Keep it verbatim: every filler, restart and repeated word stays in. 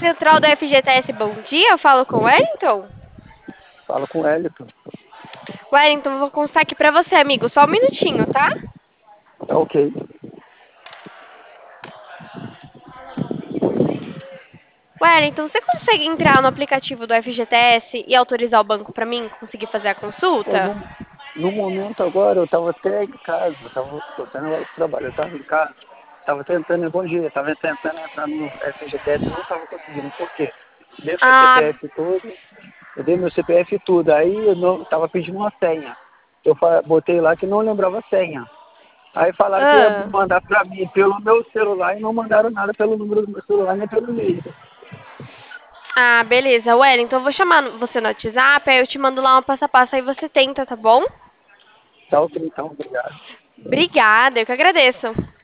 Central do F G T S, bom dia. Eu falo com o Wellington. Fala com o Wellington. Wellington, vou constar aqui pra você, amigo. Só um minutinho, tá? Tá ok. Wellington, você consegue entrar no aplicativo do F G T S e autorizar o banco pra mim conseguir fazer a Pô, consulta? no, no momento agora, eu tava até em casa. Eu tava, tô saindo agora pro trabalho. Eu tava em casa. Tava tentando, bom dia, tava tentando entrar no F G T S e não tava conseguindo. Por quê? Dei meu Ah, C P F todo. Eu dei meu C P F e tudo. Aí eu não, tava pedindo uma senha. Eu fa- botei lá que não lembrava a senha. Aí falaram que ia ah. mandar pra mim pelo meu celular e não mandaram nada pelo número do meu celular nem pelo e-mail. Ah, beleza. Wellington, eu vou chamar você no WhatsApp, aí eu te mando lá uma passo a passo, aí você tenta, tá bom? Tá ok, então, obrigado. Obrigada, eu que agradeço.